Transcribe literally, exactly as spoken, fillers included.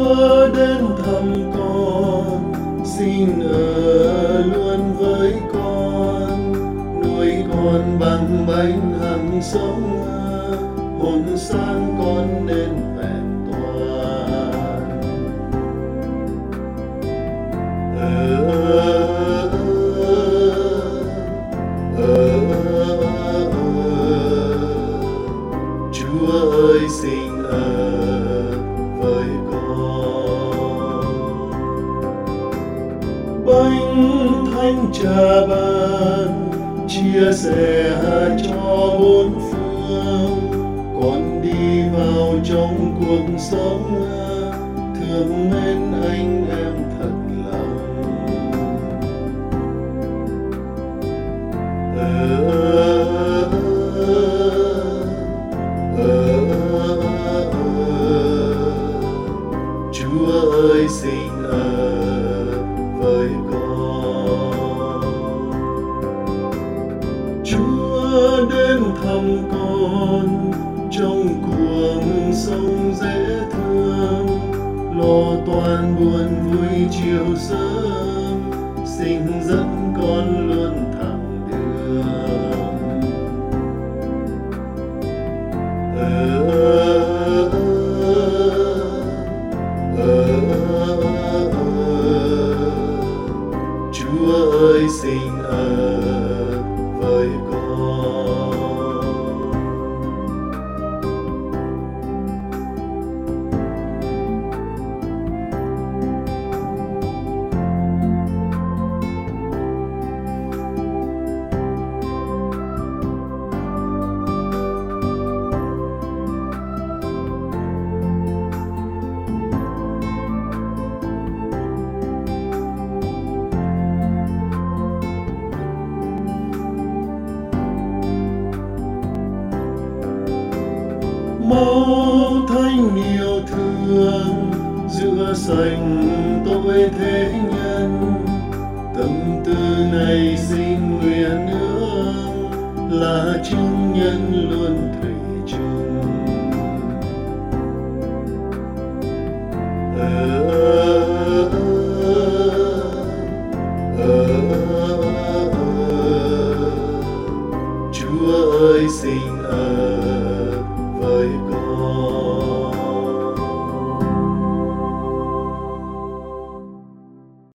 Chúa đến thăm con, xin ở luôn với con, nuôi con bằng bánh hằng sống, hồn sáng con nên vẹn toàn. Ờ, ờ, ờ, ờ, ờ, Chúa ơi xin ở với con. Bánh thánh trà ban chia sẻ cho bốn phương, con đi vào trong cuộc sống, thương mến anh em thật lòng. Ờ, ờ, ờ, ờ, Chúa ơi xin ở với con. Chúa đến thăm con trong cuộc sống dễ thương, lo toan buồn vui chiều sớm, xin dẫn con luôn thẳng đường. Ờ, ờ, ờ, ờ, ờ, Chúa ơi xin ở với con. Máu thánh yêu thương rửa sạch tội thế nhân, tâm tư này xin nguyện ước là chứng nhân luôn thủy chung. Ờ,